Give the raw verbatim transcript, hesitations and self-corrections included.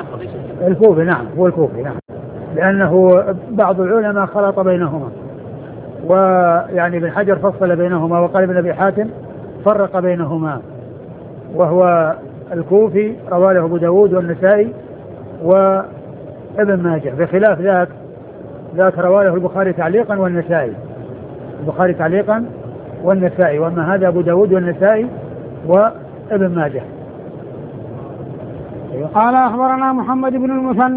الكوفي نعم هو الكوفي نعم، لأنه بعض العلماء خلط بينهما، ويعني ابن حجر فصل بينهما، وقال ابن أبي حاتم فرق بينهما، وهو الكوفي رواه له أبو داود والنسائي وابن ماجه، بخلاف ذاك ذاك رواه له البخاري تعليقا والنسائي، البخاري تعليقا والنسائي، وأما هذا أبو داود والنسائي وابن ماجه. قال أخبرنا محمد بن المثنى